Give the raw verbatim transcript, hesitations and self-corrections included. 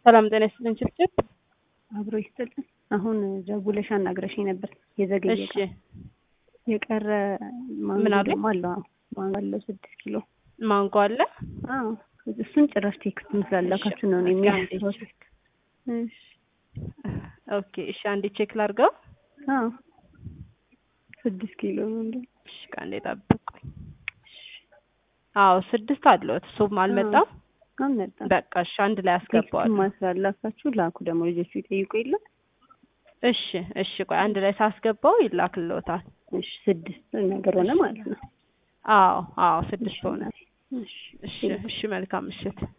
ሰላም ጤና ይስጥልኝ ችብችብ አብሮ ይስጥልኝ። አሁን ደውለሽ አናግረሽኝ ነበር የዘገየ እሺ የቀረ ምን አለ? ማንጎ አለ ማንጎ አለ ስድስት ኪሎ ማንጎ አለ። አዎ እሱን ጭራሽ ቴክስት መስላላካችሁ ነው እኔ የሚያስፈልግ። እሺ ኦኬ እሺ አንዴ ቼክ ላድርገው። አዎ ስድስት ኪሎ ነው እንዴ? እሺ ካንዴ ጠብቁኝ። አዎ ስድስት አለው እሱም አልመጣም አልመጣም። በቃ እሺ አንድ ላይ አስገባዋለሁ። ማስላላካችሁ ላኩ ደግሞ ልጆቹ ይጠይቁ የለ። እሺ እሺ ቆይ አንድ ላይ ሳስገባው ይላክልዎታል። እሺ ስድስት ነገር ሆነ ማለት ነው። አዎ አዎ ስድስት ሆነ። እሺ እሺ እሺ መልካም ምሽት።